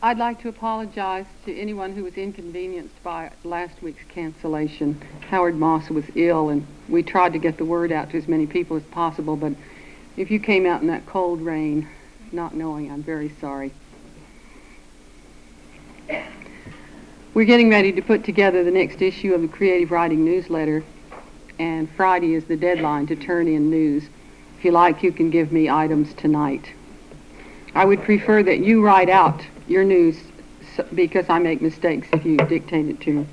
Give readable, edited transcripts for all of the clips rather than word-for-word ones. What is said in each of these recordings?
I'd like to apologize to anyone who was inconvenienced by last week's cancellation. Howard Moss was ill, and we tried to get the word out to as many people as possible, but if you came out in that cold rain not knowing, I'm very sorry. We're getting ready to put together the next issue of the Creative Writing Newsletter, and Friday is the deadline to turn in news. If you like, you can give me items tonight. I would prefer that you write out your news because I make mistakes if you dictate it to me.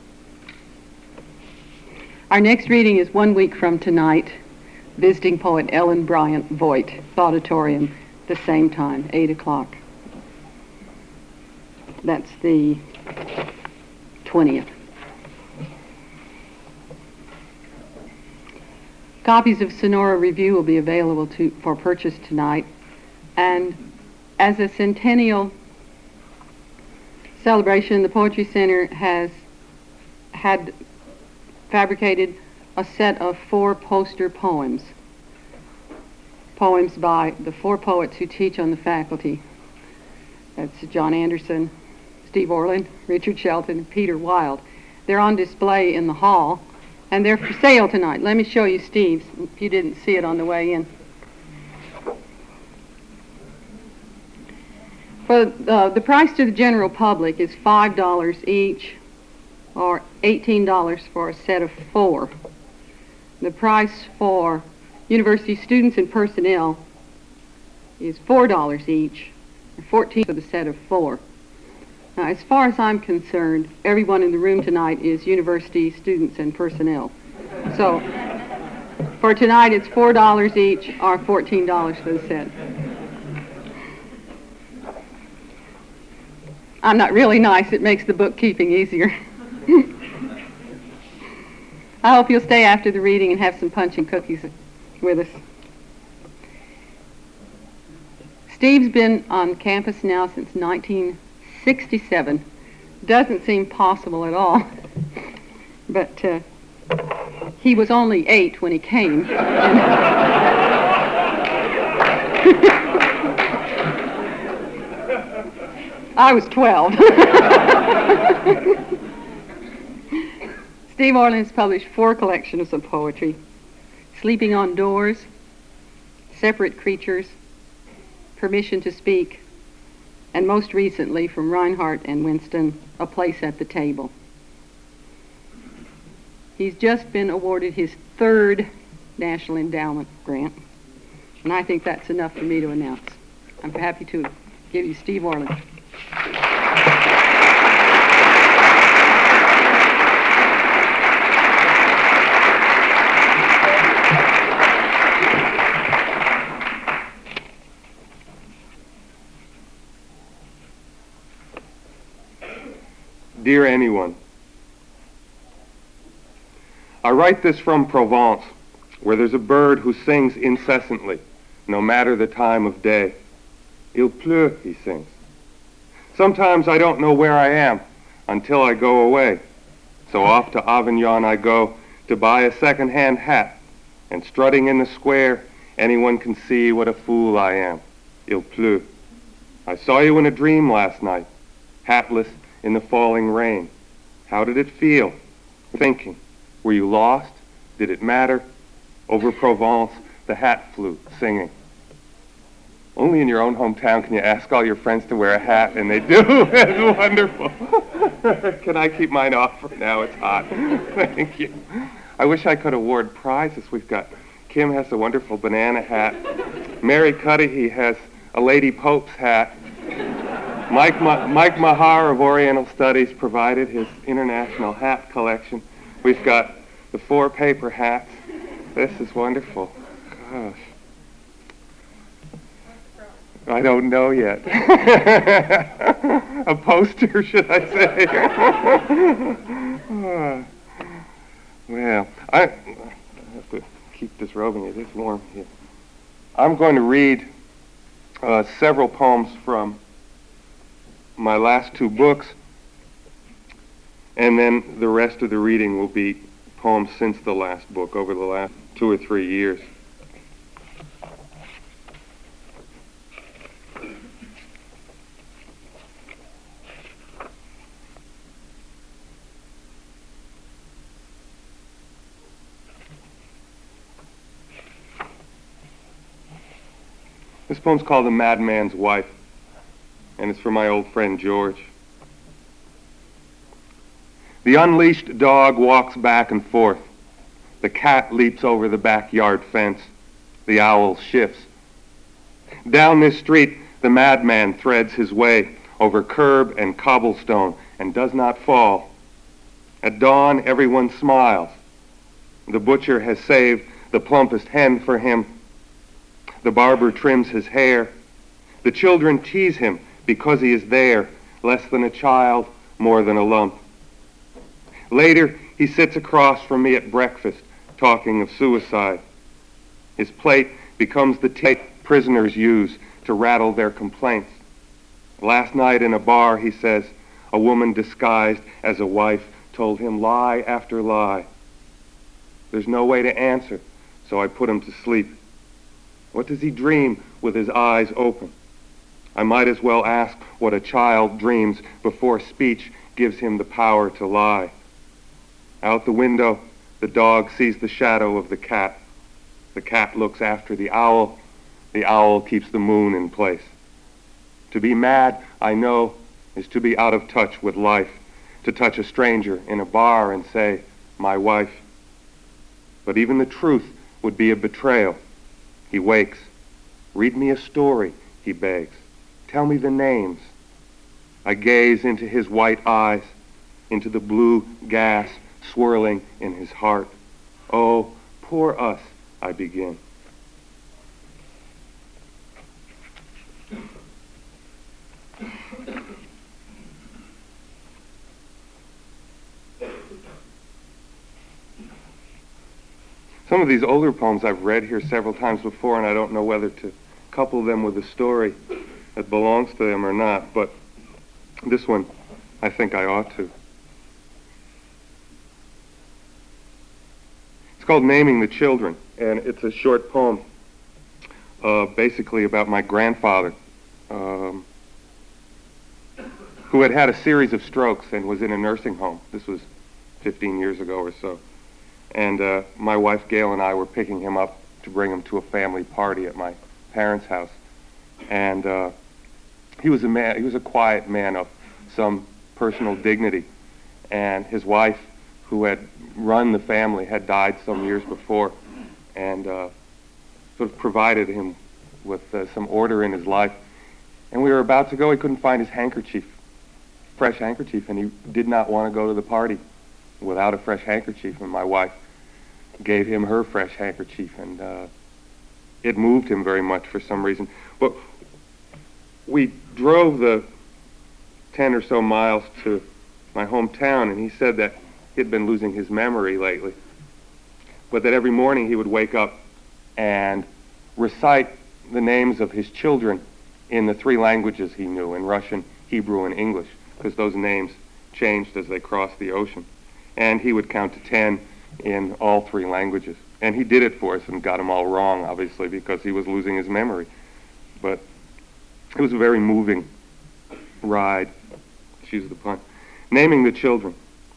Our next reading is 1 week from tonight, visiting poet Ellen Bryant Voigt, auditorium, the same time, 8 o'clock. That's the 20th. Copies of Sonora Review will be available for purchase tonight, and as a centennial celebration, the Poetry Center had fabricated a set of 4 poster poems by the 4 poets who teach on the faculty. That's John Anderson, Steve Orland, Richard Shelton, and Peter Wilde. They're on display in the hall, and they're for sale tonight. Let me show you Steve's, if you didn't see it on the way in. For the price to the general public is $5 each, or $18 for a set of 4. The price for university students and personnel is $4 each, or $14 for the set of 4. Now, as far as I'm concerned, everyone in the room tonight is university students and personnel. So, for tonight, it's $4 each, or $14 for the set. I'm not really nice. It makes the bookkeeping easier. I hope you'll stay after the reading and have some punch and cookies with us. Steve's been on campus now since 1967. Doesn't seem possible at all. But he was only 8 when he came. I was 12. Steve Orland's published 4 collections of poetry: Sleeping on Doors, Separate Creatures, Permission to Speak, and most recently, from Reinhardt and Winston, A Place at the Table. He's just been awarded his 3rd National Endowment Grant, and I think that's enough for me to announce. I'm happy to give you Steve Orland. Dear anyone, I write this from Provence, where there's a bird who sings incessantly, no matter the time of day. Il pleut, he sings. Sometimes I don't know where I am until I go away. So off to Avignon I go to buy a second-hand hat, and strutting in the square, anyone can see what a fool I am. Il pleut. I saw you in a dream last night, hatless in the falling rain. How did it feel? Thinking. Were you lost? Did it matter? Over Provence, the hat flew, singing. Only in your own hometown can you ask all your friends to wear a hat, and they do. It's wonderful. Can I keep mine off for now? It's hot. Thank you. I wish I could award prizes. We've got, Kim has a wonderful banana hat. Mary Cudahy has a Lady Pope's hat. Mike Mahar of Oriental Studies provided his international hat collection. We've got the 4 paper hats. This is wonderful. Gosh. I don't know yet. A poster, should I say? Well, I have to keep disrobing. It is warm here. I'm going to read several poems from my last 2 books, and then the rest of the reading will be poems since the last book, over the last 2 or 3 years. This poem's called The Madman's Wife, and it's for my old friend George. The unleashed dog walks back and forth. The cat leaps over the backyard fence. The owl shifts. Down this street, the madman threads his way over curb and cobblestone and does not fall. At dawn, everyone smiles. The butcher has saved the plumpest hen for him. The barber trims his hair. The children tease him because he is there, less than a child, more than a lump. Later, he sits across from me at breakfast, talking of suicide. His plate becomes the tape prisoners use to rattle their complaints. Last night in a bar, he says, a woman disguised as a wife told him lie after lie. There's no way to answer, so I put him to sleep. What does he dream with his eyes open? I might as well ask what a child dreams before speech gives him the power to lie. Out the window, the dog sees the shadow of the cat. The cat looks after the owl. The owl keeps the moon in place. To be mad, I know, is to be out of touch with life, to touch a stranger in a bar and say, my wife. But even the truth would be a betrayal. He wakes. Read me a story, he begs. Tell me the names. I gaze into his white eyes, into the blue gas swirling in his heart. Oh, poor us, I begin. Some of these older poems I've read here several times before, and I don't know whether to couple them with a story that belongs to them or not, but this one, I think I ought to. It's called Naming the Children, and it's a short poem basically about my grandfather, who had had a series of strokes and was in a nursing home. This was 15 years ago or so. And my wife Gail and I were picking him up to bring him to a family party at my parents' house. And he was a quiet man of some personal dignity. And his wife, who had run the family, had died some years before, and sort of provided him with some order in his life. And we were about to go. He couldn't find his handkerchief, fresh handkerchief, and he did not want to go to the party without a fresh handkerchief. And my wife gave him her fresh handkerchief, and it moved him very much for some reason. But we drove the 10 or so miles to my hometown, and he said that he'd been losing his memory lately, but that every morning he would wake up and recite the names of his children in the three languages he knew, in Russian, Hebrew, and English, because those names changed as they crossed the ocean. And he would count to 10 in all three languages. And he did it for us and got them all wrong, obviously, because he was losing his memory. But it was a very moving ride, excuse the pun. Naming the children.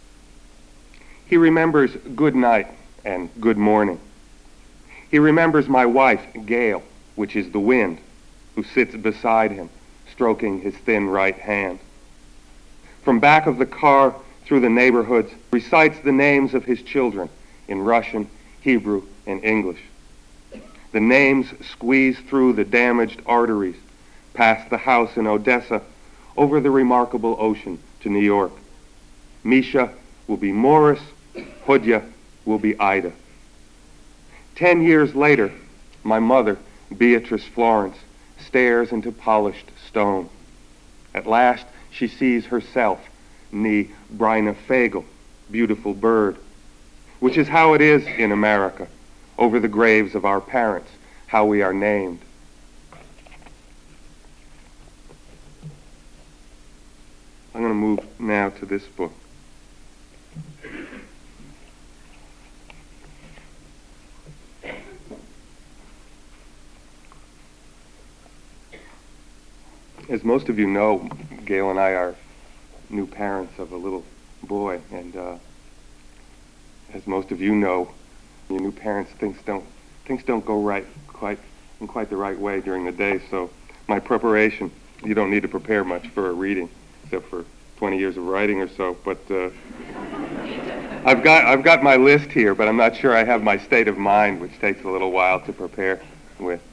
He remembers good night and good morning. He remembers my wife, Gail, which is the wind, who sits beside him, stroking his thin right hand. From back of the car through the neighborhoods, recites the names of his children in Russian, Hebrew, and English. The names squeeze through the damaged arteries, past the house in Odessa, over the remarkable ocean to New York. Misha will be Morris, Hodya will be Ida. 10 years later, my mother, Beatrice Florence, stares into polished stone. At last, she sees herself, nee Bryna Fagel, beautiful bird, which is how it is in America, over the graves of our parents, how we are named. I'm going to move now to this book. As most of you know, Gail and I are new parents of a little boy, and as most of you know, your new parents, things don't go right quite in quite the right way during the day, so my preparation, you don't need to prepare much for a reading, except for 20 years of writing or so, but I've got my list here, but I'm not sure I have my state of mind, which takes a little while to prepare with.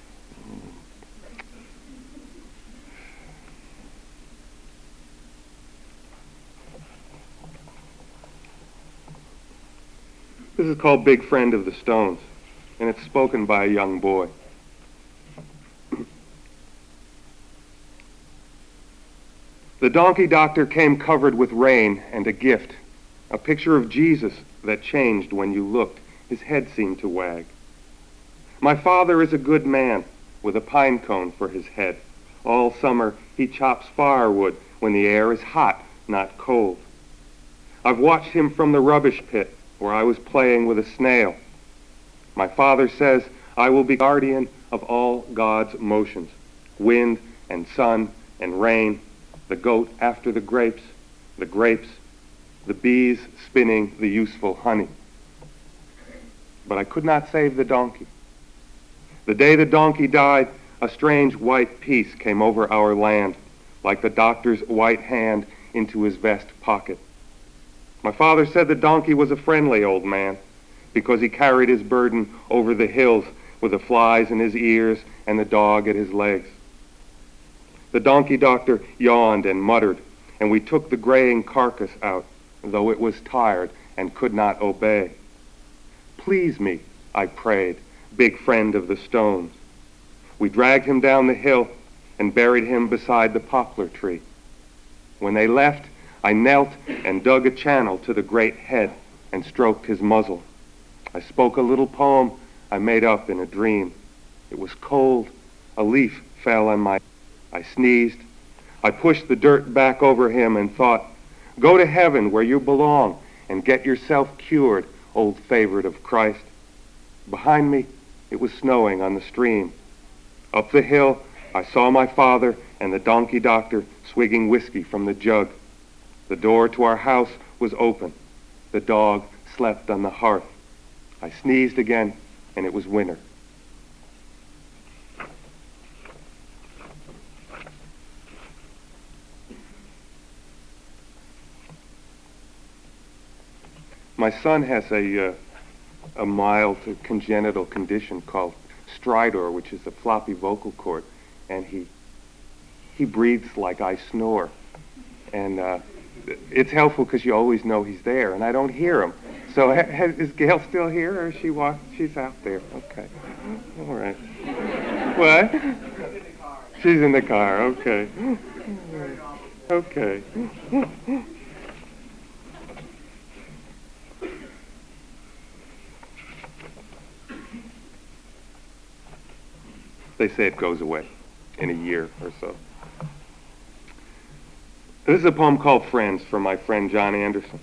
This is called Big Friend of the Stones, and it's spoken by a young boy. The donkey doctor came covered with rain and a gift, a picture of Jesus that changed when you looked. His head seemed to wag. My father is a good man with a pine cone for his head. All summer he chops firewood when the air is hot, not cold. I've watched him from the rubbish pit where I was playing with a snail. My father says I will be guardian of all God's motions, wind and sun and rain, the goat after the grapes, the bees spinning the useful honey. But I could not save the donkey. The day the donkey died, a strange white peace came over our land, like the doctor's white hand into his vest pocket. My father said the donkey was a friendly old man because he carried his burden over the hills with the flies in his ears and the dog at his legs. The donkey doctor yawned and muttered, and we took the graying carcass out, though it was tired and could not obey. Please me, I prayed, big friend of the stones. We dragged him down the hill and buried him beside the poplar tree. When they left, I knelt and dug a channel to the great head and stroked his muzzle. I spoke a little poem I made up in a dream. It was cold. A leaf fell on my... I sneezed. I pushed the dirt back over him and thought, go to heaven where you belong and get yourself cured, old favorite of Christ. Behind me, it was snowing on the stream. Up the hill, I saw my father and the donkey doctor swigging whiskey from the jug. The door to our house was open. The dog slept on the hearth. I sneezed again, and it was winter. My son has a mild congenital condition called stridor, which is a floppy vocal cord, and he breathes like I snore. And it's helpful because you always know he's there, and I don't hear him. So is Gail still here, or is she she's out there? Okay. All right. What? She's in the car. Okay. Okay. They say it goes away in a year or so. This is a poem called Friends from my friend John Anderson.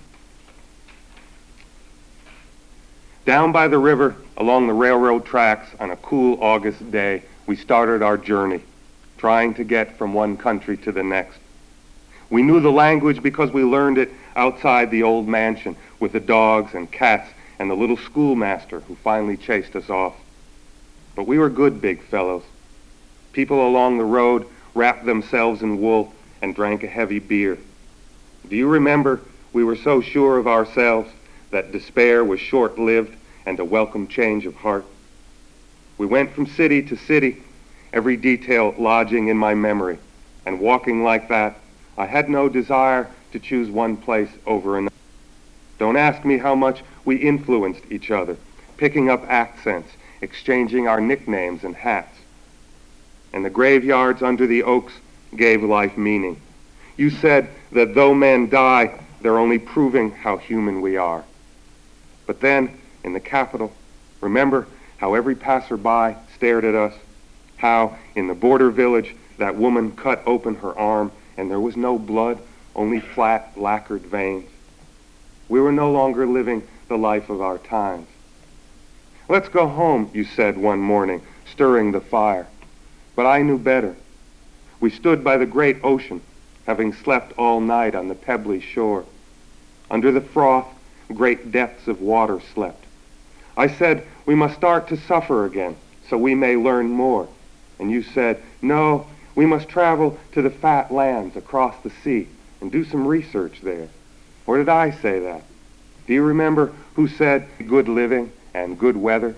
Down by the river, along the railroad tracks, on a cool August day, we started our journey, trying to get from one country to the next. We knew the language because we learned it outside the old mansion with the dogs and cats and the little schoolmaster who finally chased us off. But we were good big fellows. People along the road wrapped themselves in wool and drank a heavy beer. Do you remember we were so sure of ourselves that despair was short-lived and a welcome change of heart? We went from city to city, every detail lodging in my memory, and walking like that, I had no desire to choose one place over another. Don't ask me how much we influenced each other, picking up accents, exchanging our nicknames and hats. And the graveyards under the oaks gave life meaning. You said that though men die, they're only proving how human we are. But then, in the capital, remember how every passerby stared at us? How, in the border village, that woman cut open her arm and there was no blood, only flat, lacquered veins? We were no longer living the life of our times. Let's go home, you said one morning, stirring the fire. But I knew better. We stood by the great ocean, having slept all night on the pebbly shore. Under the froth, great depths of water slept. I said we must start to suffer again, so we may learn more. And you said, no, we must travel to the fat lands across the sea and do some research there. Or did I say that? Do you remember who said good living and good weather?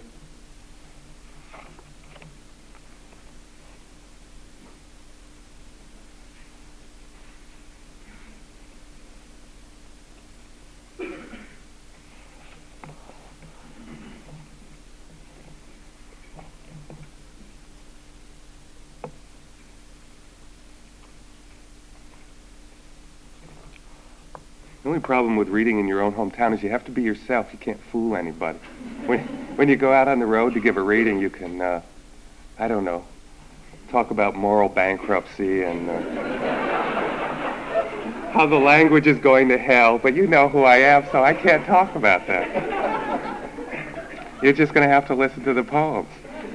The only problem with reading in your own hometown is you have to be yourself. You can't fool anybody. When you go out on the road to give a reading, you can, I don't know, talk about moral bankruptcy and how the language is going to hell, but you know who I am, so I can't talk about that. You're just going to have to listen to the poems.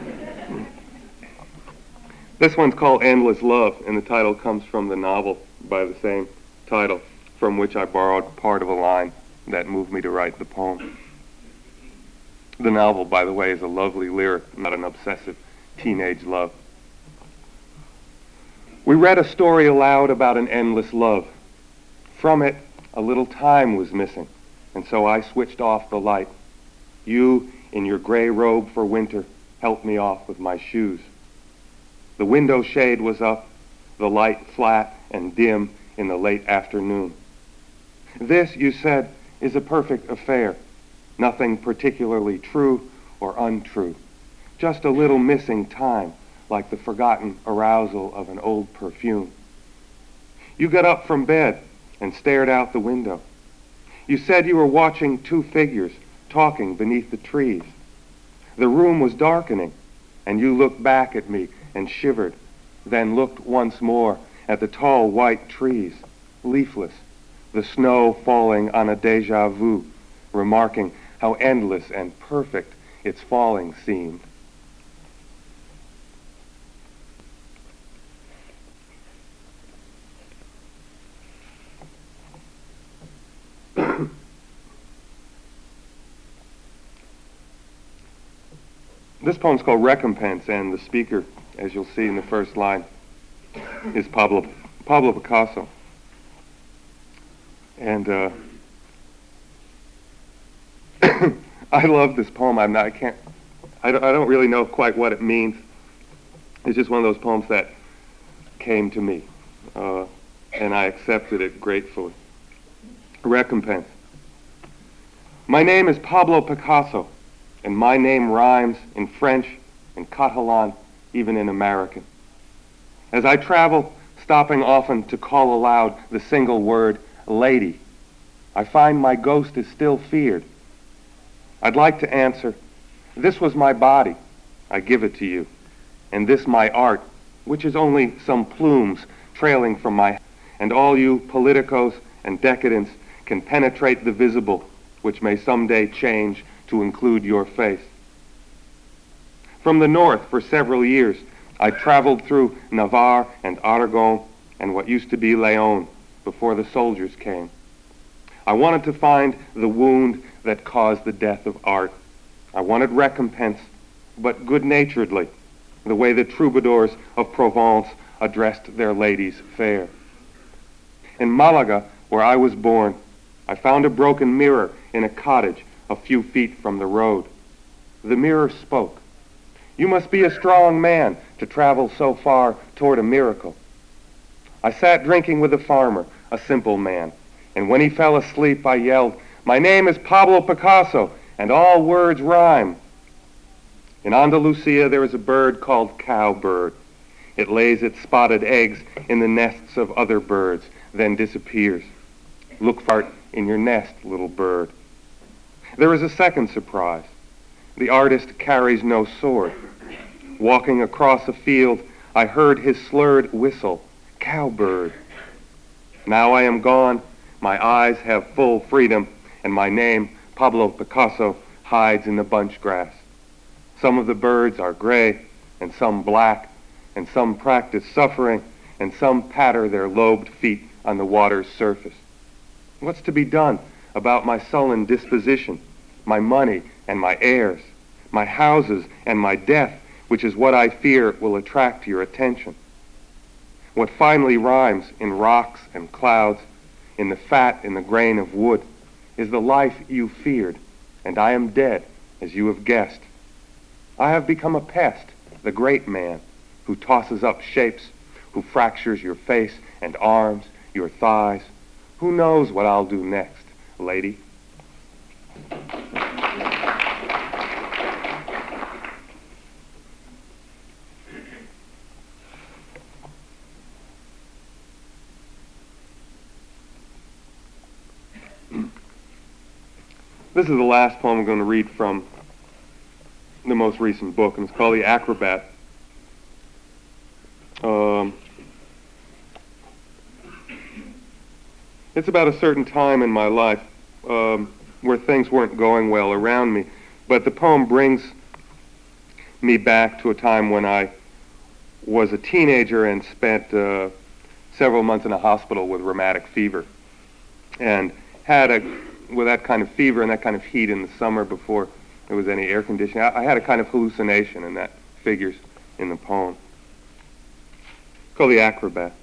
This one's called Endless Love, and the title comes from the novel by the same title, from which I borrowed part of a line that moved me to write the poem. The novel, by the way, is a lovely lyric, not an obsessive teenage love. We read a story aloud about an endless love. From it, a little time was missing, and so I switched off the light. You, in your gray robe for winter, helped me off with my shoes. The window shade was up, the light flat and dim in the late afternoon. This, you said, is a perfect affair. Nothing particularly true or untrue. Just a little missing time, like the forgotten arousal of an old perfume. You got up from bed and stared out the window. You said you were watching two figures talking beneath the trees. The room was darkening, and you looked back at me and shivered, then looked once more at the tall white trees, leafless, the snow falling on a déjà vu, remarking how endless and perfect its falling seemed. This poem's called Recompense, and the speaker, as you'll see in the first line, is Pablo Picasso. And I love this poem. I don't really know quite what it means. It's just one of those poems that came to me, and I accepted it gratefully. Recompense. My name is Pablo Picasso, and my name rhymes in French, in Catalan, even in American. As I travel, stopping often to call aloud the single word, lady, I find my ghost is still feared. I'd like to answer, this was my body, I give it to you, and this my art, which is only some plumes trailing from my head, and all you politicos and decadents can penetrate the visible, which may someday change to include your face. From the north for several years, I traveled through Navarre and Aragon and what used to be Leon before the soldiers came. I wanted to find the wound that caused the death of art. I wanted recompense, but good-naturedly, the way the troubadours of Provence addressed their ladies fair. In Malaga, where I was born, I found a broken mirror in a cottage a few feet from the road. The mirror spoke. You must be a strong man to travel so far toward a miracle. I sat drinking with a farmer, a simple man, and when he fell asleep I yelled, my name is Pablo Picasso, and all words rhyme. In Andalusia there is a bird called cowbird. It lays its spotted eggs in the nests of other birds, then disappears. Look for it in your nest, little bird. There is a second surprise. The artist carries no sword. Walking across a field, I heard his slurred whistle, cowbird. Now I am gone, my eyes have full freedom, and my name, Pablo Picasso, hides in the bunch grass. Some of the birds are gray, and some black, and some practice suffering, and some patter their lobed feet on the water's surface. What's to be done about my sullen disposition, my money and my heirs, my houses and my death, which is what I fear will attract your attention. What finally rhymes in rocks and clouds, in the fat in the grain of wood, is the life you feared, and I am dead, as you have guessed. I have become a pest, the great man, who tosses up shapes, who fractures your face and arms, your thighs. Who knows what I'll do next, lady? This is the last poem I'm going to read from the most recent book, and it's called The Acrobat. It's about a certain time in my life where things weren't going well around me, but the poem brings me back to a time when I was a teenager and spent several months in a hospital with rheumatic fever, and with that kind of fever and that kind of heat in the summer before there was any air conditioning, I had a kind of hallucination, and that figures in the poem. It's called The Acrobat.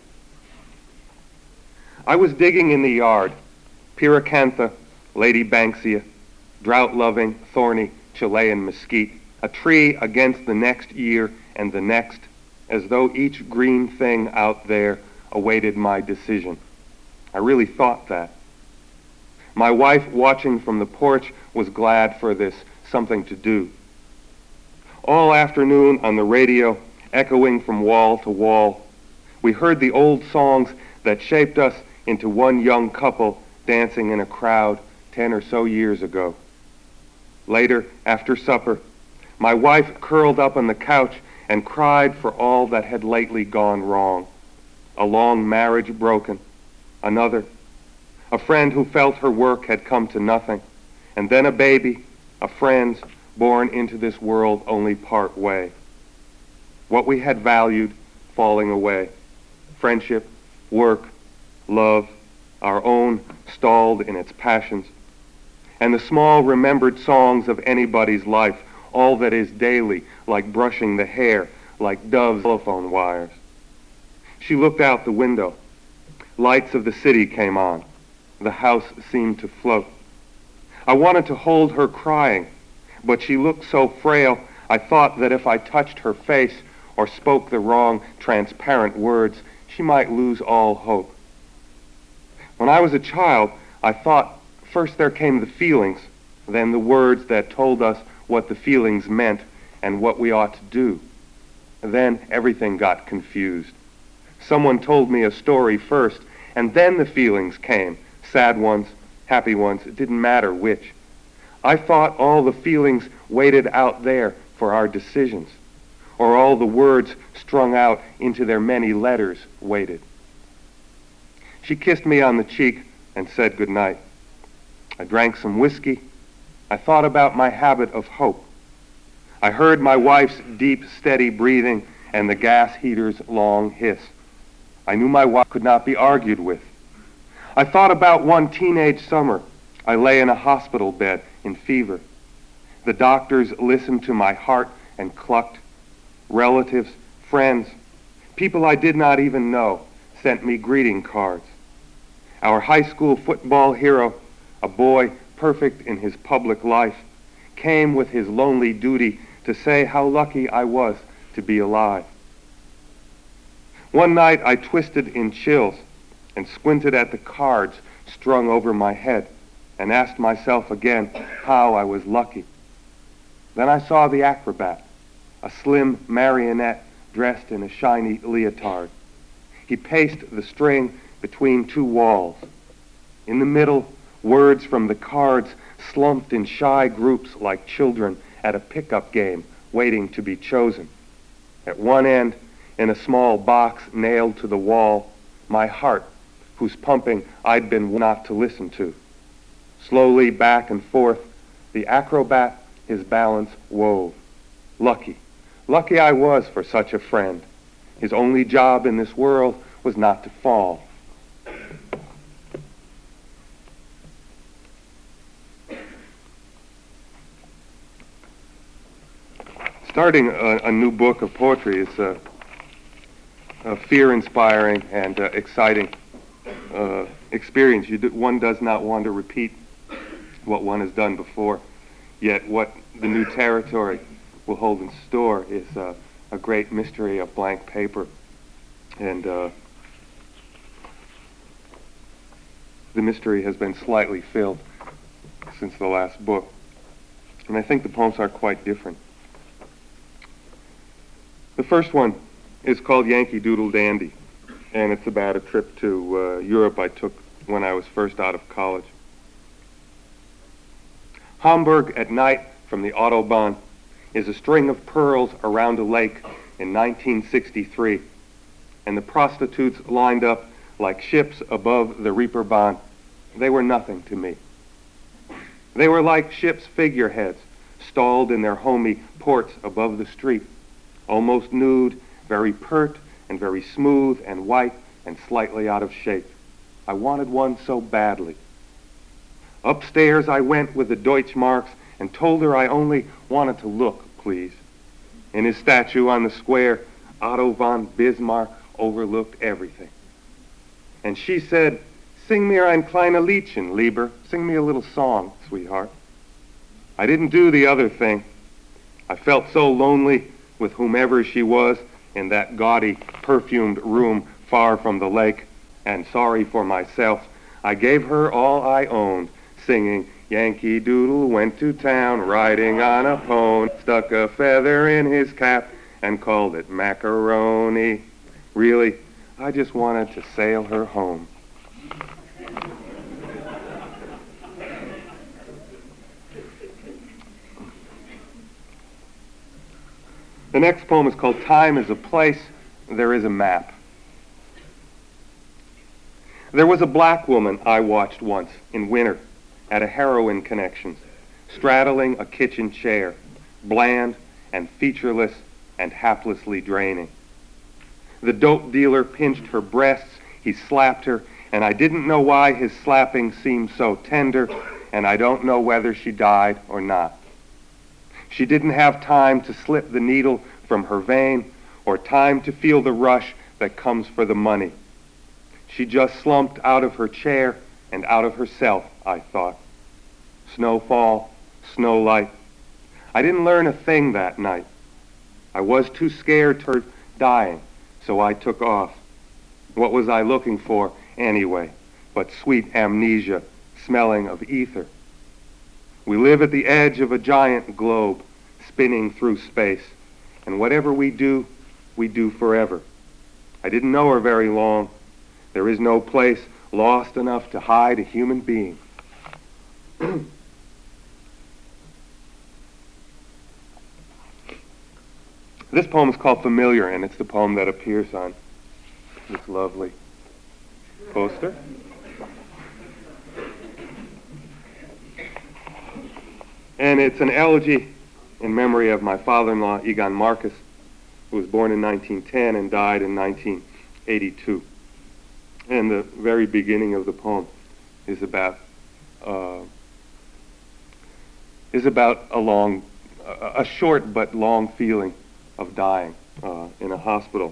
I was digging in the yard, pyracantha, Lady Banksia, drought-loving, thorny Chilean mesquite, a tree against the next year and the next, as though each green thing out there awaited my decision. I really thought that. My wife, watching from the porch, was glad for this something to do. All afternoon on the radio, echoing from wall to wall, we heard the old songs that shaped us into one young couple dancing in a crowd 10 or so years ago. Later, after supper, my wife curled up on the couch and cried for all that had lately gone wrong. A long marriage broken, another, a friend who felt her work had come to nothing, and then a baby, a friend born into this world only part way. What we had valued falling away, friendship, work, love, our own stalled in its passions, and the small remembered songs of anybody's life, all that is daily, like brushing the hair, like Dove's telephone wires. She looked out the window. Lights of the city came on. The house seemed to float. I wanted to hold her crying, but she looked so frail, I thought that if I touched her face or spoke the wrong, transparent words, she might lose all hope. When I was a child, I thought first there came the feelings, then the words that told us what the feelings meant and what we ought to do. Then everything got confused. Someone told me a story first, and then the feelings came, sad ones, happy ones, it didn't matter which. I thought all the feelings waited out there for our decisions, or all the words strung out into their many letters waited. She kissed me on the cheek and said good night. I drank some whiskey. I thought about my habit of hope. I heard my wife's deep, steady breathing and the gas heater's long hiss. I knew my wife could not be argued with. I thought about one teenage summer. I lay in a hospital bed in fever. The doctors listened to my heart and clucked. Relatives, friends, people I did not even know sent me greeting cards. Our high school football hero, a boy perfect in his public life, came with his lonely duty to say how lucky I was to be alive. One night I twisted in chills and squinted at the cards strung over my head and asked myself again how I was lucky. Then I saw the acrobat, a slim marionette dressed in a shiny leotard. He paced the string between two walls. In the middle, words from the cards slumped in shy groups like children at a pickup game waiting to be chosen. At one end, in a small box nailed to the wall, my heart, whose pumping I'd been not to listen to. Slowly back and forth, the acrobat his balance wove. Lucky, lucky I was for such a friend. His only job in this world was not to fall. Starting a new book of poetry is a fear-inspiring and exciting experience. One does not want to repeat what one has done before, yet what the new territory will hold in store is a great mystery of blank paper. And the mystery has been slightly filled since the last book. And I think the poems are quite different. The first one is called Yankee Doodle Dandy, and it's about a trip to Europe I took when I was first out of college. Hamburg at night from the Autobahn is a string of pearls around a lake in 1963, and the prostitutes lined up like ships above the Reeperbahn. They were nothing to me. They were like ship's figureheads, stalled in their homey ports above the street, almost nude, very pert and very smooth and white and slightly out of shape. I wanted one so badly. Upstairs I went with the Deutschmarks and told her I only wanted to look, please. In his statue on the square, Otto von Bismarck overlooked everything. And she said, "Sing mir ein kleines Liedchen, Lieber. Sing me a little song, sweetheart." I didn't do the other thing. I felt so lonely with whomever she was in that gaudy, perfumed room far from the lake, and sorry for myself, I gave her all I owned, singing, "Yankee Doodle went to town, riding on a pony, stuck a feather in his cap, and called it macaroni." Really, I just wanted to sail her home. The next poem is called Time is a Place, There is a Map. There was a black woman I watched once in winter at a heroin connections, straddling a kitchen chair, bland and featureless and haplessly draining. The dope dealer pinched her breasts, he slapped her, and I didn't know why his slapping seemed so tender, and I don't know whether she died or not. She didn't have time to slip the needle from her vein or time to feel the rush that comes for the money. She just slumped out of her chair and out of herself, I thought. Snowfall, snow light. I didn't learn a thing that night. I was too scared to dying, so I took off. What was I looking for anyway but sweet amnesia, smelling of ether? We live at the edge of a giant globe, spinning through space, and whatever we do forever. I didn't know her very long. There is no place lost enough to hide a human being. This poem is called Familiar, and it's the poem that appears on this lovely poster. And it's an elegy in memory of my father-in-law, Egon Marcus, who was born in 1910 and died in 1982. And the very beginning of the poem is about a short but long feeling of dying in a hospital.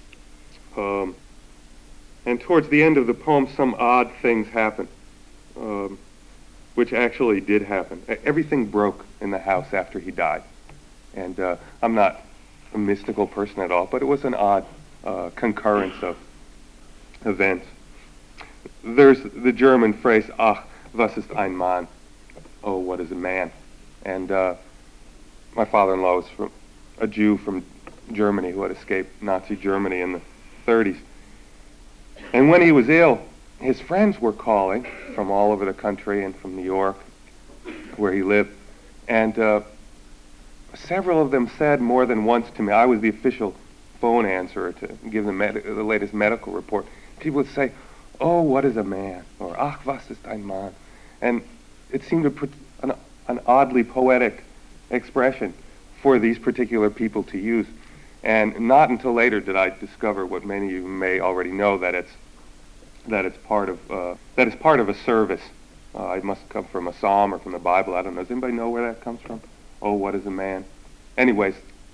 And towards the end of the poem, some odd things happen. Which actually did happen. Everything broke in the house after he died. And I'm not a mystical person at all, but it was an odd concurrence of events. There's the German phrase, "Ach, was ist ein Mann?" Oh, what is a man? And my father-in-law was a Jew from Germany who had escaped Nazi Germany in the 30s. And when he was ill, his friends were calling from all over the country and from New York, where he lived, and several of them said more than once to me, I was the official phone answerer to give them the latest medical report. People would say, "Oh, what is a man?" or "Ach, was ist ein Mann?" And it seemed to put an oddly poetic expression for these particular people to use. And not until later did I discover what many of you may already know, that it's part of a service. It must come from a psalm or from the Bible. I don't know. Does anybody know where that comes from? Oh, what is a man? Anyways,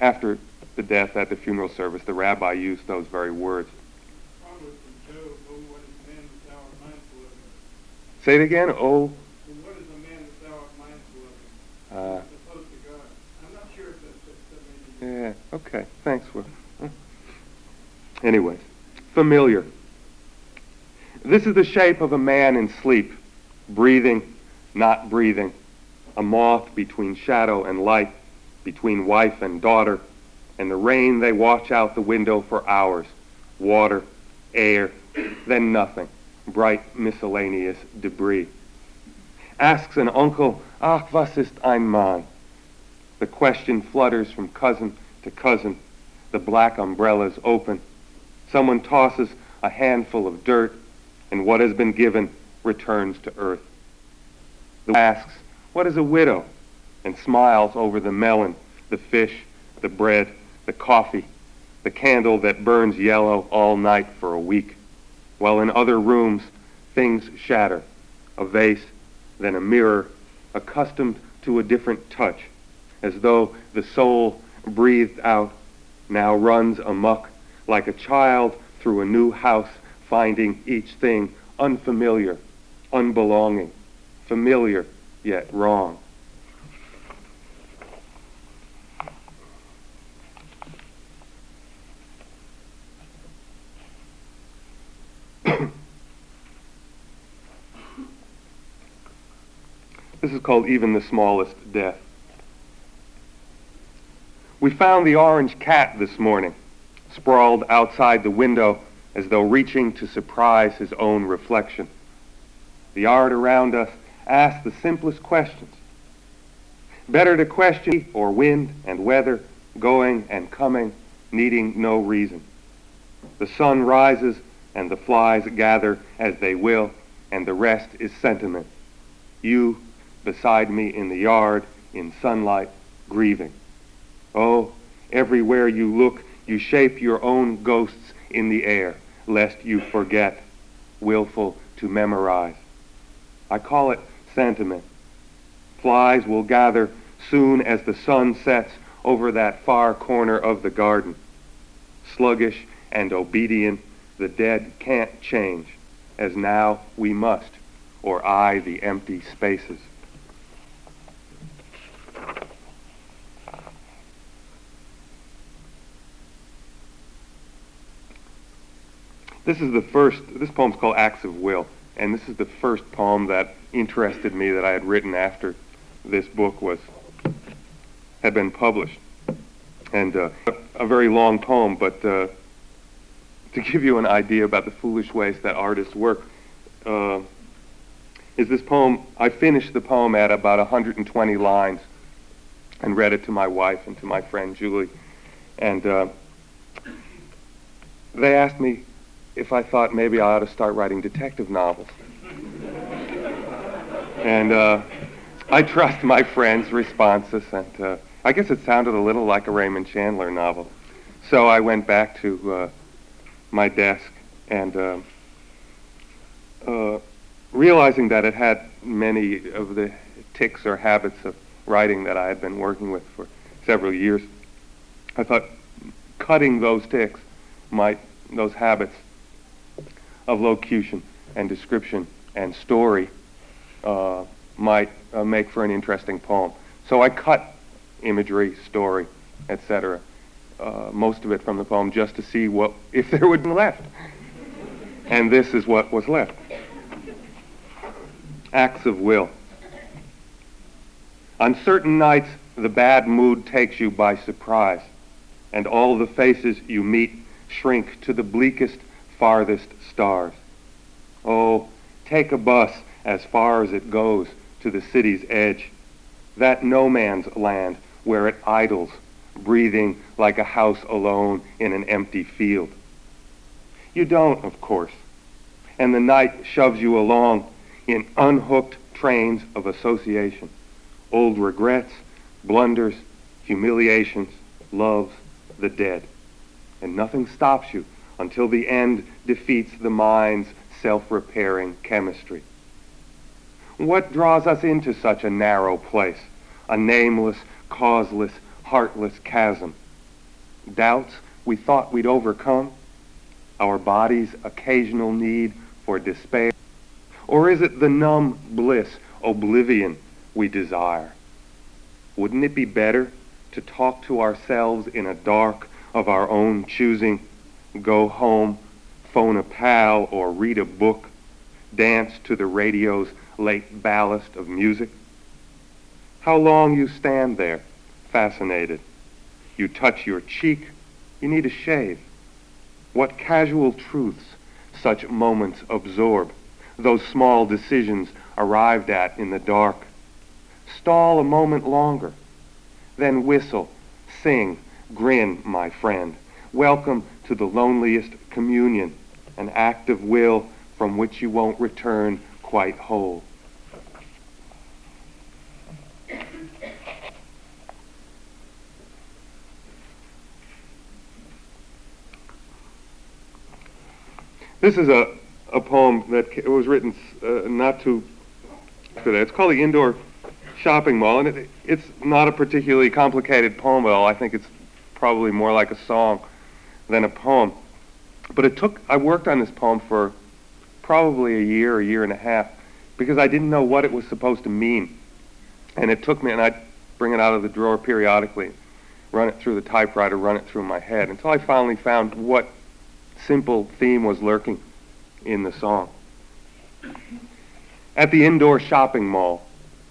After the death at the funeral service, the rabbi used those very words. Probably from Job, oh, what is man that thou art mindful of him? Say it again. Oh. And what is a man that thou art mindful of him? As opposed to God. I'm not sure if that's maybe. Yeah, okay. Thanks, Will. Anyways, familiar. This is the shape of a man in sleep, breathing, not breathing, a moth between shadow and light, between wife and daughter, and the rain they watch out the window for hours, water, air, then nothing, bright miscellaneous debris. Asks an uncle, ach, was ist ein Mann? The question flutters from cousin to cousin, the black umbrellas open. Someone tosses a handful of dirt, and what has been given returns to earth. The asks, what is a widow? And smiles over the melon, the fish, the bread, the coffee, the candle that burns yellow all night for a week, while in other rooms things shatter, a vase, then a mirror, accustomed to a different touch, as though the soul breathed out now runs amok like a child through a new house, finding each thing unfamiliar, unbelonging, familiar yet wrong. This is called Even the Smallest Death. We found the orange cat this morning, sprawled outside the window as though reaching to surprise his own reflection. The yard around us asked the simplest questions. Better to question or wind and weather, going and coming, needing no reason. The sun rises and the flies gather as they will, and the rest is sentiment. You, beside me in the yard, in sunlight, grieving. Oh, everywhere you look, you shape your own ghosts in the air, lest you forget, willful to memorize. I call it sentiment. Flies will gather soon as the sun sets over that far corner of the garden. Sluggish and obedient, the dead can't change, as now we must, or I the empty spaces. This poem's called Acts of Will, and this is the first poem that interested me that I had written after this book had been published. And a very long poem, but to give you an idea about the foolish ways that artists work, is this poem. I finished the poem at about 120 lines and read it to my wife and to my friend Julie, and they asked me if I thought maybe I ought to start writing detective novels. And I trust my friends' responses, and I guess it sounded a little like a Raymond Chandler novel. So I went back to my desk and realizing that it had many of the tics or habits of writing that I had been working with for several years, I thought cutting those tics those habits of locution and description and story might make for an interesting poem. So I cut imagery, story, etc., most of it from the poem, just to see if there would be left. And this is what was left. Acts of Will. On certain nights, the bad mood takes you by surprise, and all the faces you meet shrink to the bleakest, farthest stars. Oh, take a bus as far as it goes to the city's edge, that no man's land where it idles, breathing like a house alone in an empty field. You don't, of course, and the night shoves you along in unhooked trains of association, old regrets, blunders, humiliations, loves, the dead, and nothing stops you until the end defeats the mind's self-repairing chemistry. What draws us into such a narrow place, a nameless, causeless, heartless chasm, doubts we thought we'd overcome, our body's occasional need for despair? Or is it the numb bliss, oblivion we desire? Wouldn't it be better to talk to ourselves in a dark of our own choosing, go home, phone a pal, or read a book, dance to the radio's late ballast of music? How long you stand there, fascinated. You touch your cheek, you need a shave. What casual truths such moments absorb, those small decisions arrived at in the dark. Stall a moment longer, then whistle, sing, grin, my friend. Welcome to the loneliest communion, an act of will from which you won't return quite whole. This is a poem that was written not too after that. It's called The Indoor Shopping Mall, and it's not a particularly complicated poem at all. I think it's probably more like a song than a poem. But I worked on this poem for probably a year and a half, because I didn't know what it was supposed to mean. And it took me, and I'd bring it out of the drawer periodically, run it through the typewriter, run it through my head, until I finally found what simple theme was lurking in the song. At the indoor shopping mall,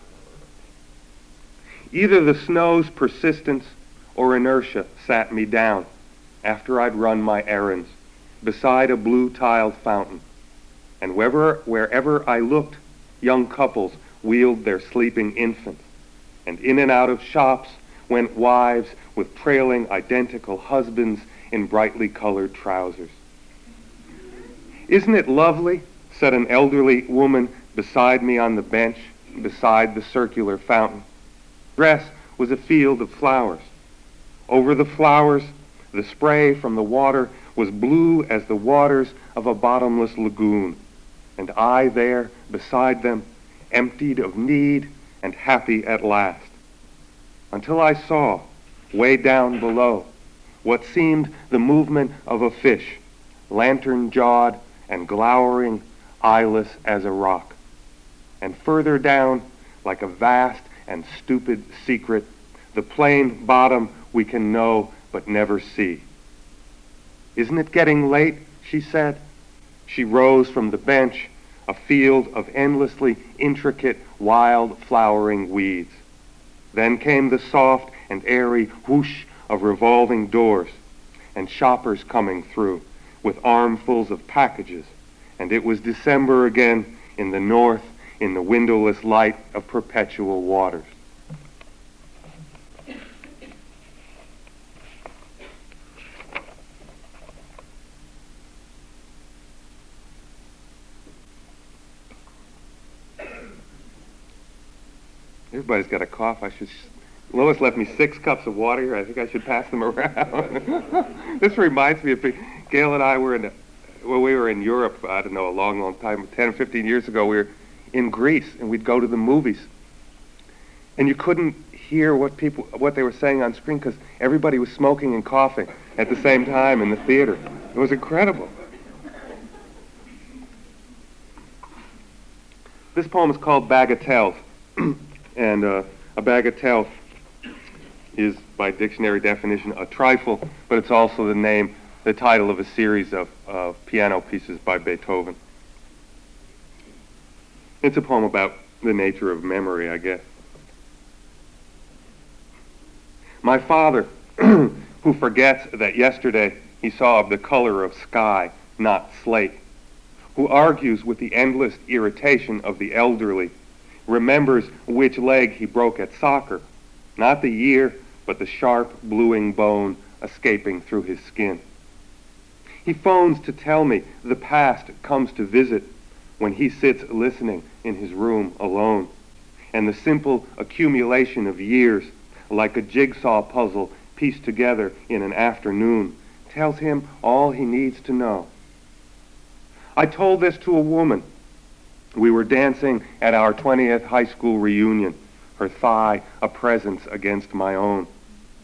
either the snow's persistence or inertia sat me down after I'd run my errands beside a blue-tiled fountain, and wherever I looked, young couples wheeled their sleeping infants, and in and out of shops went wives with trailing identical husbands in brightly colored trousers. "Isn't it lovely?" said an elderly woman beside me on the bench beside the circular fountain. Dress was a field of flowers. Over the flowers, the spray from the water was blue as the waters of a bottomless lagoon, and I there beside them, emptied of need and happy at last, until I saw, way down below, what seemed the movement of a fish, lantern-jawed and glowering, eyeless as a rock. And further down, like a vast and stupid secret, the plain bottom we can know but never see. "Isn't it getting late?" she said. She rose from the bench, a field of endlessly intricate, wild flowering weeds. Then came the soft and airy whoosh of revolving doors, and shoppers coming through with armfuls of packages, and it was December again in the north, in the windowless light of perpetual waters. Everybody's got a cough. Lois left me 6 cups of water here. I think I should pass them around. This reminds me of Gail and I were we were in Europe, I don't know, a long time, 10 or 15 years ago. We were in Greece, and we'd go to the movies. And you couldn't hear what they were saying on screen because everybody was smoking and coughing at the same time in the theater. It was incredible. This poem is called Bagatelles. And a bagatelle is, by dictionary definition, a trifle, but it's also the title of a series of piano pieces by Beethoven. It's a poem about the nature of memory, I guess. My father, who forgets that yesterday he saw the color of sky, not slate, who argues with the endless irritation of the elderly, remembers which leg he broke at soccer, not the year, but the sharp bluing bone escaping through his skin. He phones to tell me the past comes to visit when he sits listening in his room alone, and the simple accumulation of years, like a jigsaw puzzle pieced together in an afternoon, tells him all he needs to know. I told this to a woman. We were dancing at our 20th high school reunion, her thigh a presence against my own.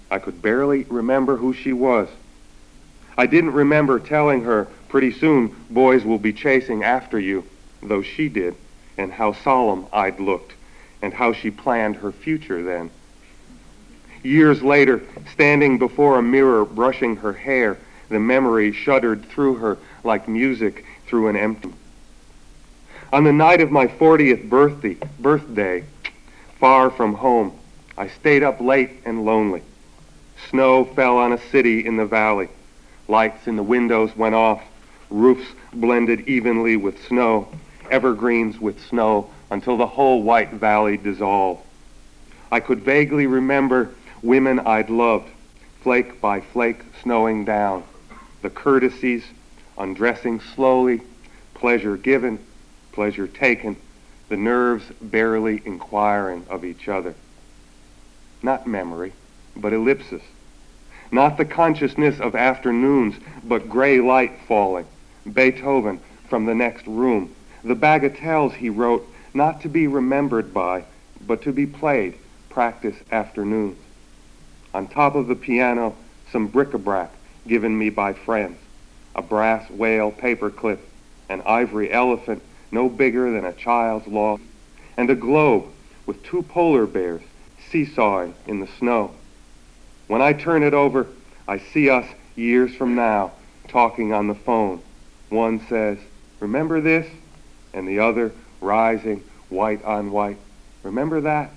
I could barely remember who she was. I didn't remember telling her, pretty soon boys will be chasing after you, though she did, and how solemn I'd looked, and how she planned her future then. Years later, standing before a mirror brushing her hair, the memory shuddered through her like music through an empty. On the night of my 40th birthday, far from home, I stayed up late and lonely. Snow fell on a city in the valley. Lights in the windows went off. Roofs blended evenly with snow, evergreens with snow, until the whole white valley dissolved. I could vaguely remember women I'd loved, flake by flake snowing down, the courtesies, undressing slowly, pleasure given, pleasure taken, the nerves barely inquiring of each other. Not memory, but ellipsis. Not the consciousness of afternoons, but gray light falling. Beethoven from the next room. The bagatelles he wrote, not to be remembered by, but to be played, practice afternoons. On top of the piano, some bric-a-brac given me by friends. A brass whale paperclip, an ivory elephant no bigger than a child's loft, and a globe with two polar bears seesawing in the snow. When I turn it over, I see us years from now talking on the phone. One says, "Remember this?" And the other, rising, white on white, "Remember that?"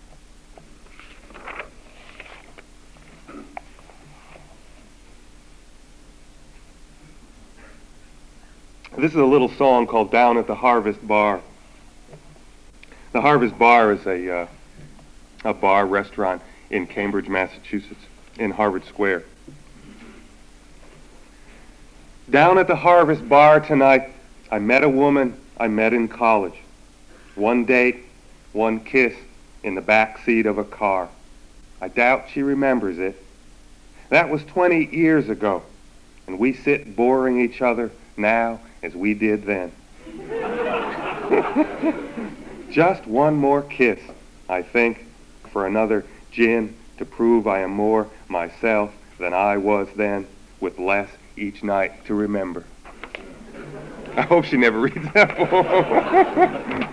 This is a little song called "Down at the Harvest Bar." The Harvest Bar is a bar restaurant in Cambridge, Massachusetts, in Harvard Square. Down at the Harvest Bar tonight, I met a woman I met in college. One date, one kiss in the back seat of a car. I doubt she remembers it. That was 20 years ago, and we sit boring each other now as we did then. Just one more kiss, I think, for another gin to prove I am more myself than I was then, with less each night to remember. I hope she never reads that poem.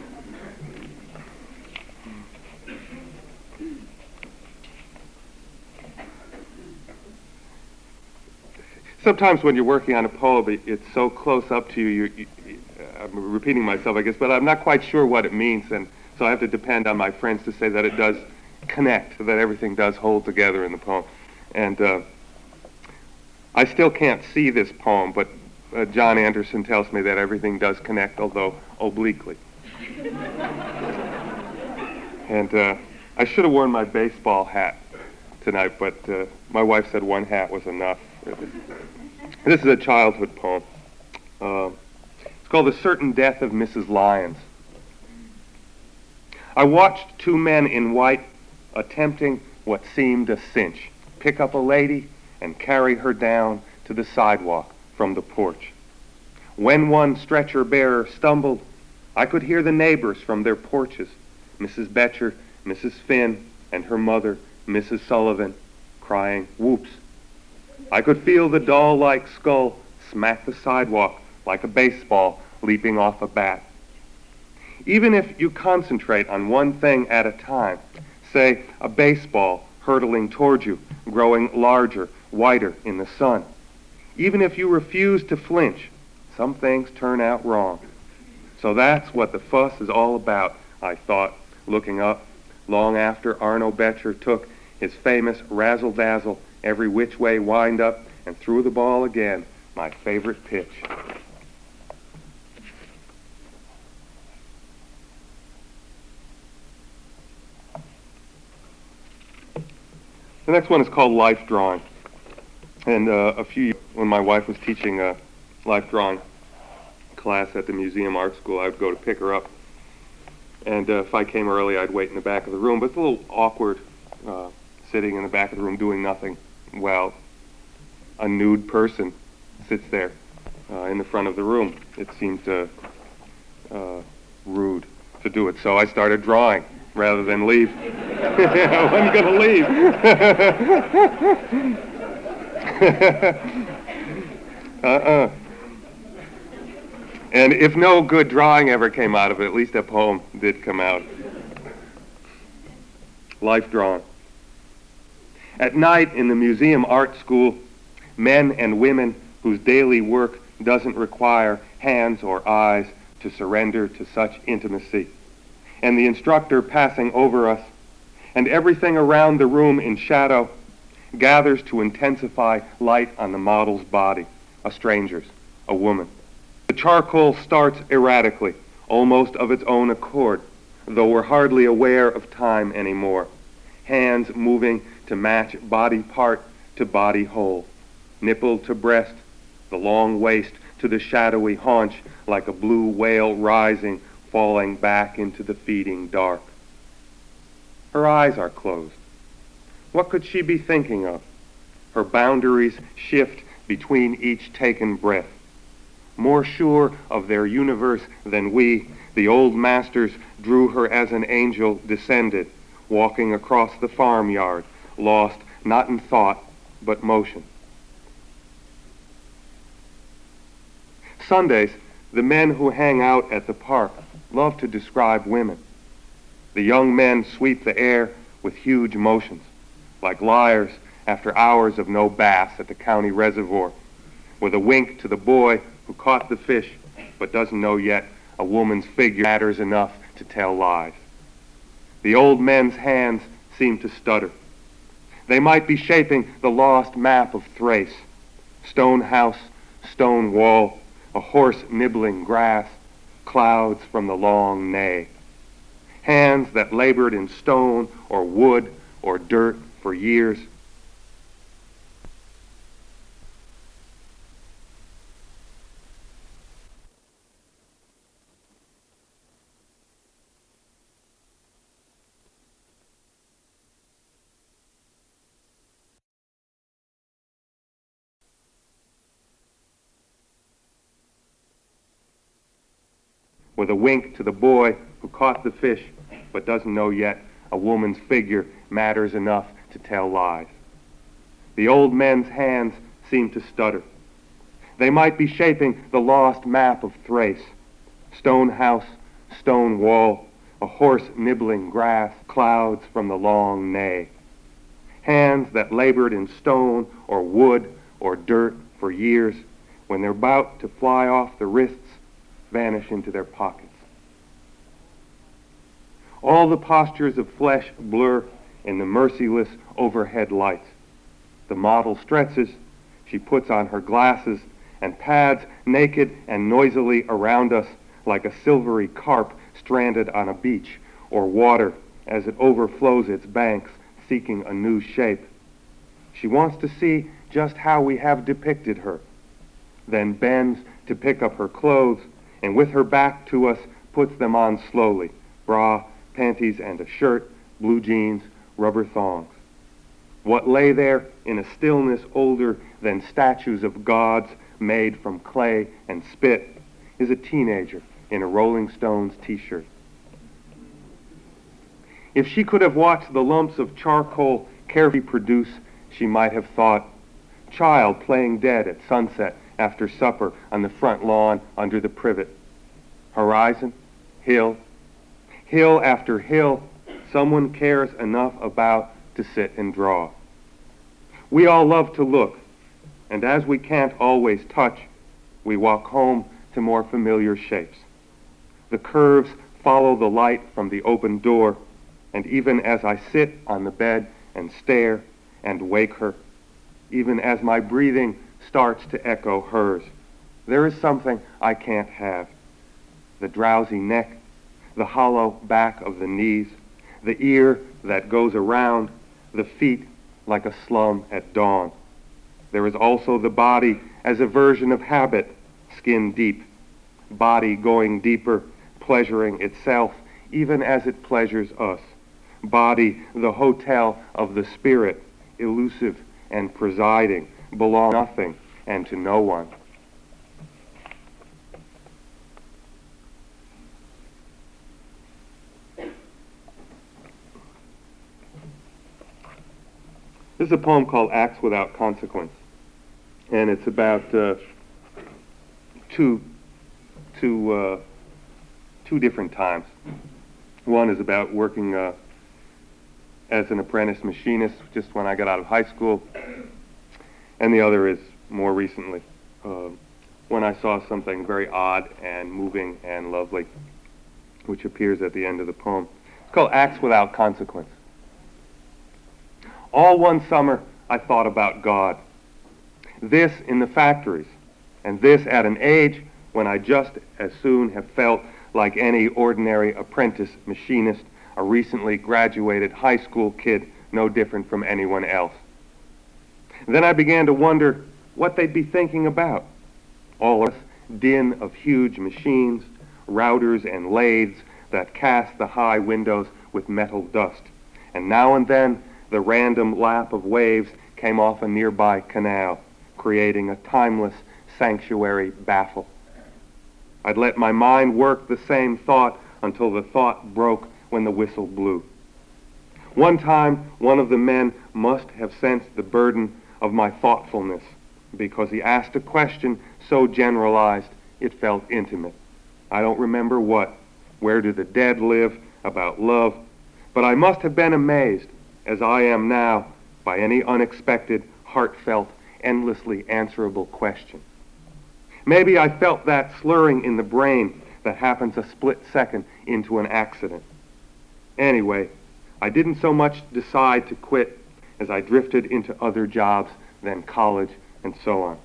Sometimes when you're working on a poem, it's so close up to you, I'm repeating myself, I guess, but I'm not quite sure what it means, and so I have to depend on my friends to say that it does connect, that everything does hold together in the poem. And I still can't see this poem, but John Anderson tells me that everything does connect, although obliquely. And I should have worn my baseball hat tonight, but my wife said one hat was enough. This is a childhood poem. It's called "The Certain Death of Mrs. Lyons." I watched two men in white attempting what seemed a cinch, pick up a lady and carry her down to the sidewalk from the porch. When one stretcher bearer stumbled, I could hear the neighbors from their porches, Mrs. Betcher, Mrs. Finn, and her mother, Mrs. Sullivan, crying, "Whoops." I could feel the doll-like skull smack the sidewalk like a baseball leaping off a bat. Even if you concentrate on one thing at a time, say a baseball hurtling toward you, growing larger, whiter in the sun, even if you refuse to flinch, some things turn out wrong. So that's what the fuss is all about, I thought, looking up, long after Arno Betcher took his famous razzle-dazzle, every which way wind-up, and threw the ball again, my favorite pitch. The next one is called "Life Drawing." And when my wife was teaching a life drawing class at the Museum Art School, I would go to pick her up. And if I came early, I'd wait in the back of the room. But it's a little awkward sitting in the back of the room doing nothing while a nude person sits there in the front of the room. It seemed rude to do it. So I started drawing. rather than leave. I wasn't going to leave. And if no good drawing ever came out of it, at least a poem did come out. Life drawn. At night in the museum art school, men and women whose daily work doesn't require hands or eyes to surrender to such intimacy, and the instructor passing over us, and everything around the room in shadow gathers to intensify light on the model's body, a stranger's, a woman. The charcoal starts erratically, almost of its own accord, though we're hardly aware of time anymore, hands moving to match body part to body whole, nipple to breast, the long waist to the shadowy haunch like a blue whale rising, falling back into the feeding dark. Her eyes are closed. What could she be thinking of? Her boundaries shift between each taken breath. More sure of their universe than we, the old masters drew her as an angel descended, walking across the farmyard, lost not in thought, but motion. Sundays, the men who hang out at the park love to describe women. The young men sweep the air with huge motions, like liars after hours of no bass at the county reservoir, with a wink to the boy who caught the fish but doesn't know yet a woman's figure matters enough to tell lies. The old men's hands seem to stutter. They might be shaping the lost map of Thrace. Stone house, stone wall, a horse nibbling grass, clouds from the long neigh. Hands that labored in stone or wood or dirt for years. With a wink to the boy who caught the fish but doesn't know yet a woman's figure matters enough to tell lies. The old men's hands seem to stutter. They might be shaping the lost map of Thrace. Stone house, stone wall, a horse nibbling grass, clouds from the long neigh. Hands that labored in stone or wood or dirt for years, when they're about to fly off the wrists, vanish into their pockets. All the postures of flesh blur in the merciless overhead lights. The model stretches, she puts on her glasses and pads naked and noisily around us like a silvery carp stranded on a beach, or water as it overflows its banks seeking a new shape. She wants to see just how we have depicted her, then bends to pick up her clothes, and with her back to us puts them on slowly, bra, panties, and a shirt, blue jeans, rubber thongs. What lay there in a stillness older than statues of gods made from clay and spit is a teenager in a Rolling Stones t-shirt. If she could have watched the lumps of charcoal carefully produce, she might have thought, child playing dead at sunset after supper on the front lawn under the privet. Horizon, hill, hill after hill, someone cares enough about to sit and draw. We all love to look, and as we can't always touch, we walk home to more familiar shapes. The curves follow the light from the open door, and even as I sit on the bed and stare and wake her, even as my breathing starts to echo hers, there is something I can't have. The drowsy neck, the hollow back of the knees, the ear that goes around, the feet like a slum at dawn. There is also the body as a version of habit, skin deep, body going deeper, pleasuring itself even as it pleasures us. Body, the hotel of the spirit, elusive and presiding, belong to nothing and to no one. This is a poem called Acts Without Consequence, and it's about two different times. One is about working as an apprentice machinist just when I got out of high school, and the other is more recently, when I saw something very odd and moving and lovely, which appears at the end of the poem. It's called Acts Without Consequence. All one summer I thought about God. This in the factories, and this at an age when I just as soon have felt like any ordinary apprentice machinist, a recently graduated high school kid, no different from anyone else. Then I began to wonder what they'd be thinking about. All this din of huge machines, routers and lathes that cast the high windows with metal dust, and now and then the random lap of waves came off a nearby canal, creating a timeless sanctuary baffle. I'd let my mind work the same thought until the thought broke when the whistle blew. One time, one of the men must have sensed the burden of my thoughtfulness, because he asked a question so generalized it felt intimate. I don't remember what, where do the dead live, about love, but I must have been amazed, as I am now, by any unexpected, heartfelt, endlessly answerable question. Maybe I felt that slurring in the brain that happens a split second into an accident. Anyway, I didn't so much decide to quit as I drifted into other jobs, then college, and so on.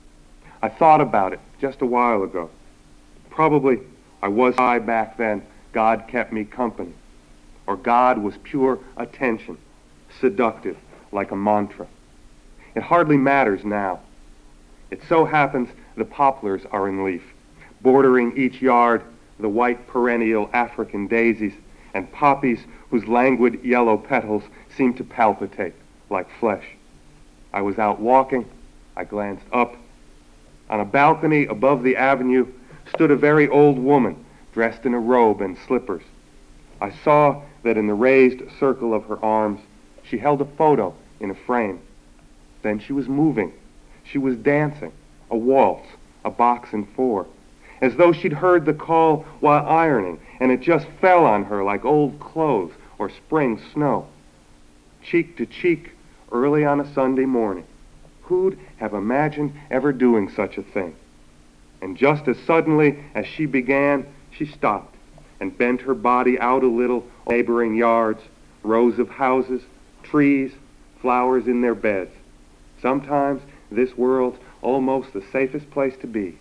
I thought about it just a while ago. Probably I was high back then, God kept me company. Or God was pure attention, seductive, like a mantra. It hardly matters now. It so happens the poplars are in leaf, bordering each yard the white perennial African daisies and poppies whose languid yellow petals seem to palpitate like flesh. I was out walking. I glanced up. On a balcony above the avenue stood a very old woman dressed in a robe and slippers. I saw that in the raised circle of her arms she held a photo in a frame. Then she was moving. She was dancing, a waltz, a box in four, as though she'd heard the call while ironing, and it just fell on her like old clothes or spring snow. Cheek to cheek, early on a Sunday morning. Who'd have imagined ever doing such a thing? And just as suddenly as she began, she stopped and bent her body out a little, neighboring yards, rows of houses, trees, flowers in their beds. Sometimes this world's almost the safest place to be.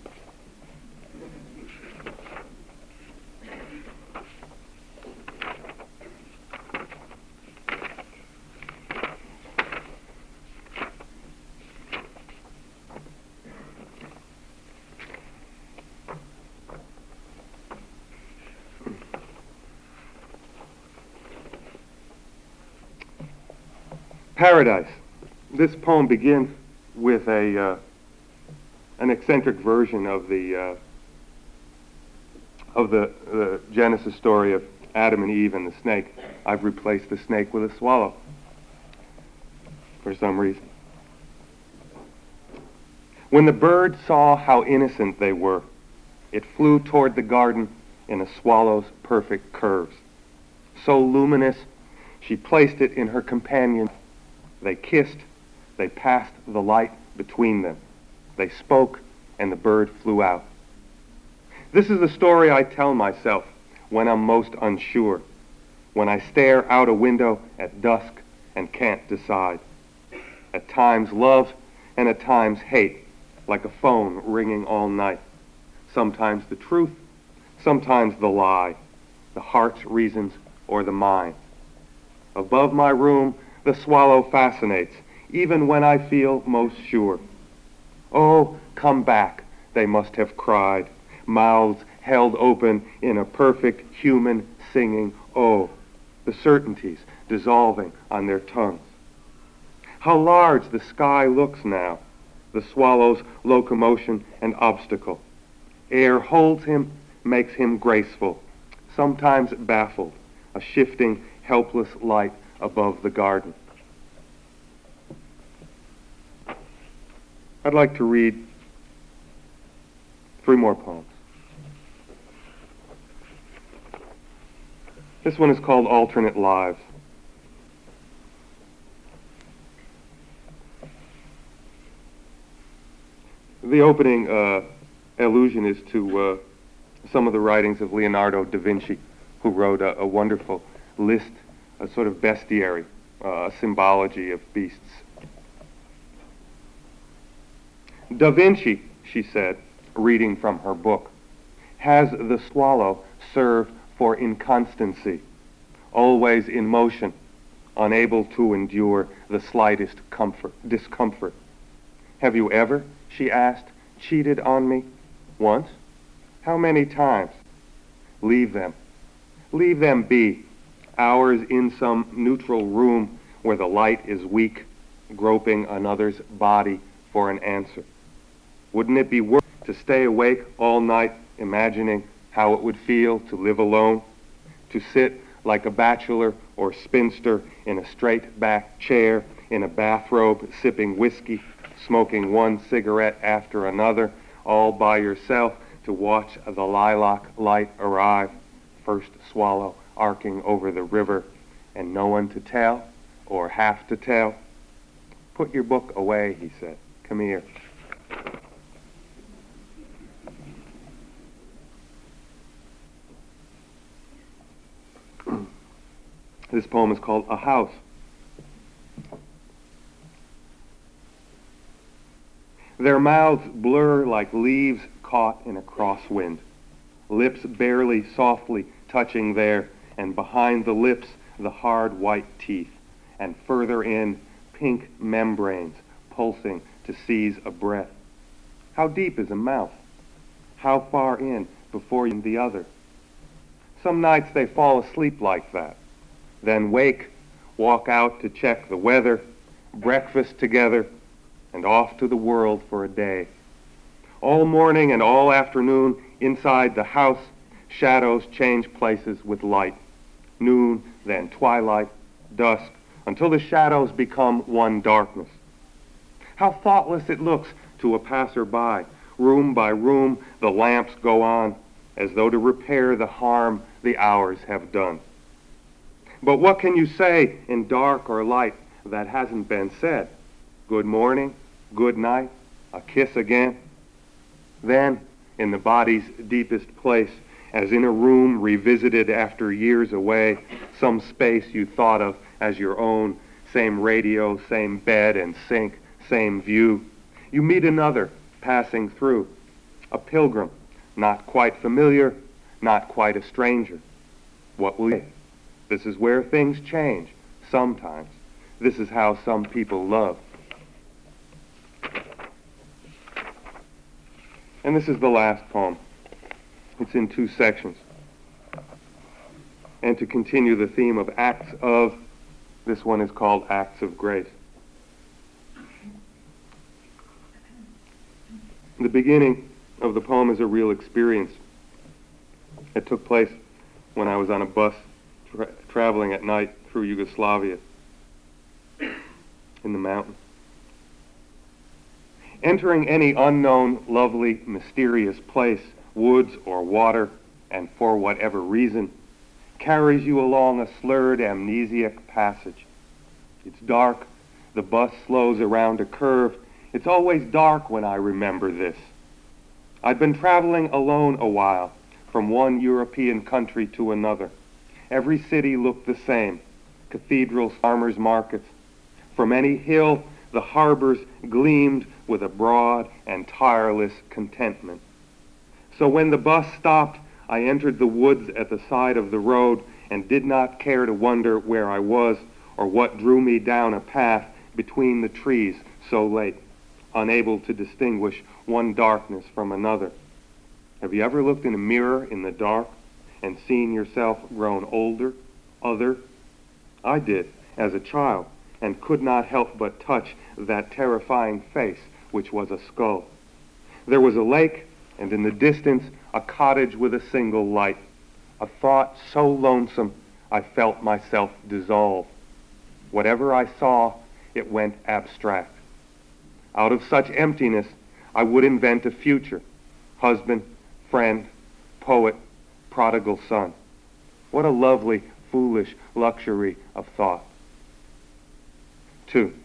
Paradise. This poem begins with an eccentric version of the Genesis story of Adam and Eve and the snake. I've replaced the snake with a swallow for some reason. When the bird saw how innocent they were, it flew toward the garden in a swallow's perfect curves. So luminous, she placed it in her companion. They kissed, they passed the light between them. They spoke, and the bird flew out. This is the story I tell myself when I'm most unsure, when I stare out a window at dusk and can't decide. At times love, and at times hate, like a phone ringing all night. Sometimes the truth, sometimes the lie, the heart's reasons or the mind. Above my room, the swallow fascinates, even when I feel most sure. Oh, come back, they must have cried, mouths held open in a perfect human singing, oh, the certainties dissolving on their tongues. How large the sky looks now, the swallow's locomotion and obstacle. Air holds him, makes him graceful, sometimes baffled, a shifting, helpless light above the garden. I'd like to read 3 more poems. This one is called Alternate Lives. The opening allusion is to some of the writings of Leonardo da Vinci, who wrote a wonderful list, a sort of bestiary, a symbology of beasts. Da Vinci, she said, reading from her book, has the swallow served for inconstancy, always in motion, unable to endure the slightest discomfort. Have you ever, she asked, cheated on me? Once? How many times? Leave them. Leave them be. Hours in some neutral room where the light is weak, groping another's body for an answer. Wouldn't it be worth to stay awake all night imagining how it would feel to live alone, to sit like a bachelor or spinster in a straight-back chair in a bathrobe sipping whiskey, smoking one cigarette after another, all by yourself, to watch the lilac light arrive, first swallow arcing over the river, and no one to tell or have to tell? Put your book away, he said. Come here. This poem is called A House. Their mouths blur like leaves caught in a crosswind, lips barely softly touching there, and behind the lips the hard white teeth, and further in pink membranes pulsing to seize a breath. How deep is a mouth? How far in before you the other? Some nights they fall asleep like that, then wake, walk out to check the weather, breakfast together, and off to the world for a day. All morning and all afternoon, inside the house, shadows change places with light. Noon, then twilight, dusk, until the shadows become one darkness. How thoughtless it looks to a passerby. Room by room, the lamps go on, as though to repair the harm the hours have done. But what can you say in dark or light that hasn't been said? Good morning, good night, a kiss again. Then, in the body's deepest place, as in a room revisited after years away, some space you thought of as your own, same radio, same bed and sink, same view, you meet another passing through, a pilgrim, not quite familiar, not quite a stranger. What will you say? This is where things change, sometimes. This is how some people love. And this is the last poem. It's in 2 sections. And to continue the theme of acts of, this one is called Acts of Grace. The beginning of the poem is a real experience. It took place when I was on a bus traveling at night through Yugoslavia in the mountains. Entering any unknown, lovely, mysterious place, woods or water, and for whatever reason, carries you along a slurred, amnesiac passage. It's dark. The bus slows around a curve. It's always dark when I remember this. I'd been traveling alone a while, from one European country to another. Every city looked the same. Cathedrals, farmers' markets. From any hill, the harbors gleamed with a broad and tireless contentment. So when the bus stopped, I entered the woods at the side of the road and did not care to wonder where I was or what drew me down a path between the trees so late, unable to distinguish one darkness from another. Have you ever looked in a mirror in the dark and seen yourself grown older, other? I did, as a child, and could not help but touch that terrifying face, which was a skull. There was a lake, and in the distance, a cottage with a single light. A thought so lonesome, I felt myself dissolve. Whatever I saw, it went abstract. Out of such emptiness, I would invent a future. Husband, friend, poet, prodigal son. What a lovely, foolish luxury of thought. 2.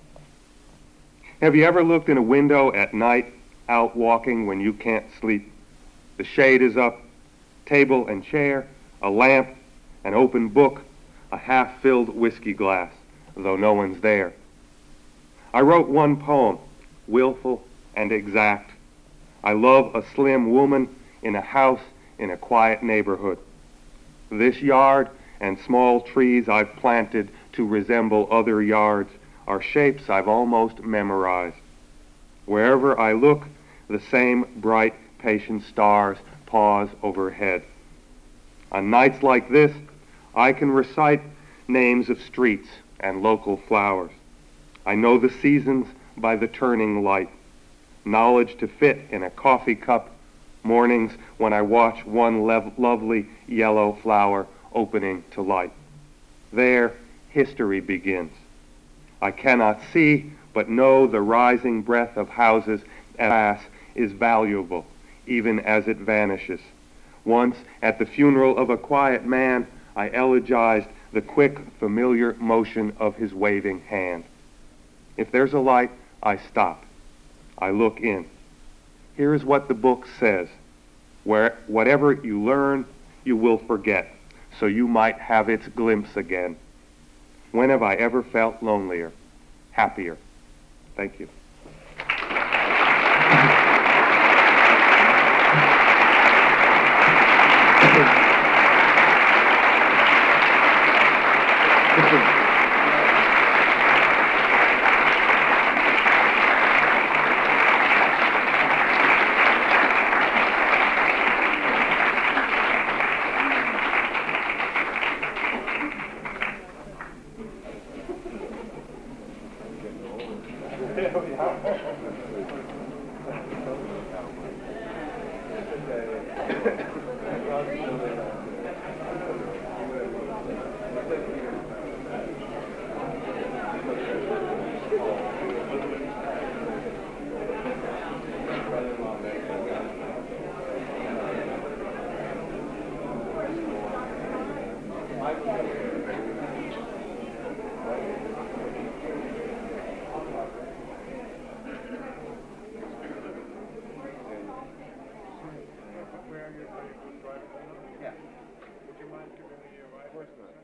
Have you ever looked in a window at night, out walking when you can't sleep? The shade is up, table and chair, a lamp, an open book, a half-filled whiskey glass, though no one's there. I wrote one poem, willful and exact. I love a slim woman in a house in a quiet neighborhood. This yard and small trees I've planted to resemble other yards are shapes I've almost memorized. Wherever I look, the same bright, patient stars pause overhead. On nights like this, I can recite names of streets and local flowers. I know the seasons by the turning light, knowledge to fit in a coffee cup, mornings when I watch one lovely yellow flower opening to light. There, history begins. I cannot see, but know the rising breath of houses and glass is valuable, even as it vanishes. Once, at the funeral of a quiet man, I elegized the quick, familiar motion of his waving hand. If there's a light, I stop. I look in. Here is what the book says. Whatever you learn, you will forget, so you might have its glimpse again. When have I ever felt lonelier, happier? Thank you. Yeah. Would you mind giving me your wife?